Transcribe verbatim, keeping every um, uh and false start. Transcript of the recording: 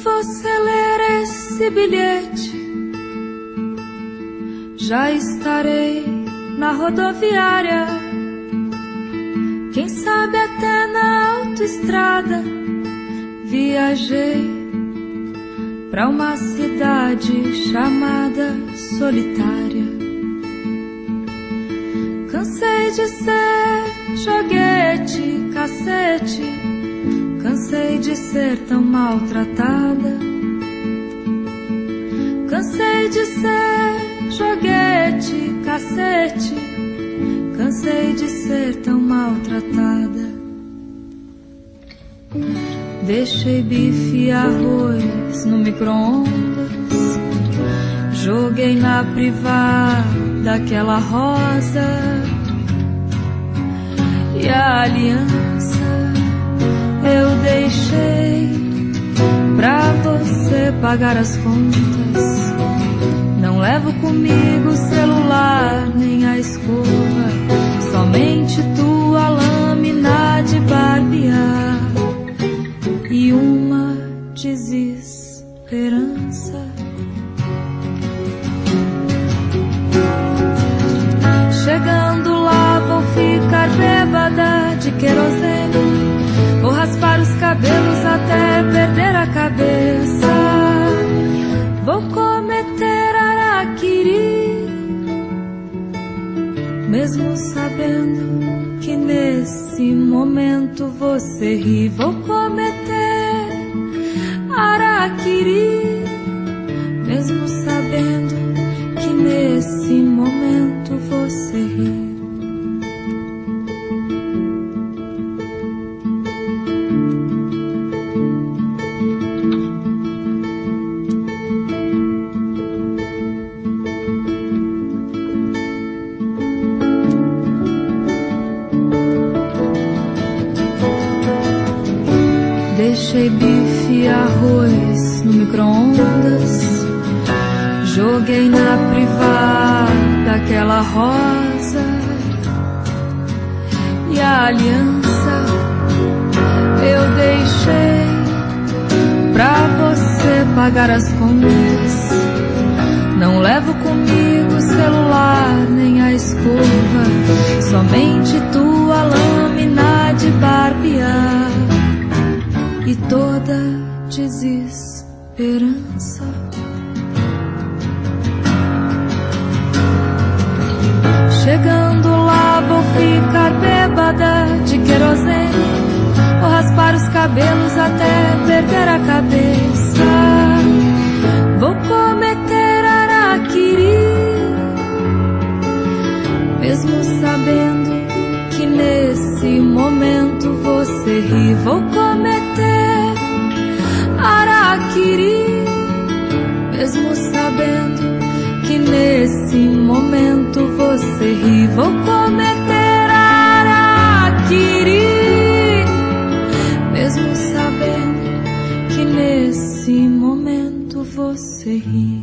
você ler esse bilhete, já estarei na rodoviária, quem sabe até na autoestrada. Viajei pra uma cidade chamada Solitária. Cansei de ser joguete, cacete, cansei de ser tão maltratada. Cansei de ser joguete, cacete, cansei de ser tão maltratada. Deixei bife e arroz no micro-ondas, joguei na privada aquela rosa e a aliança eu deixei pra você pagar as contas. Não levo comigo o celular nem a escova, somente tua lâmina de barbear e uma desesperança. Chegando lá vou ficar bêbada de querosene, vou raspar os cabelos até perder a cabeça. Vou cometer araquiri, mesmo sabendo que nesse momento você ri. Vou cometer araquiri, mesmo sabendo que nesse momento você ri. Deixei bife e arroz no micro-ondas, joguei na privada aquela rosa e a aliança eu deixei pra você pagar as contas. Não levo comigo o celular nem a escova, somente tua lâmina de barbear e toda desesperança. Chegando lá vou ficar bêbada de querosene, vou raspar os cabelos até perder a cabeça. Vou cometer araquiri, mesmo sabendo que nesse momento você ri. Vou cometer araquiri, mesmo sabendo que nesse momento você ri. Vou cometer araquiri, mesmo sabendo que nesse momento você ri.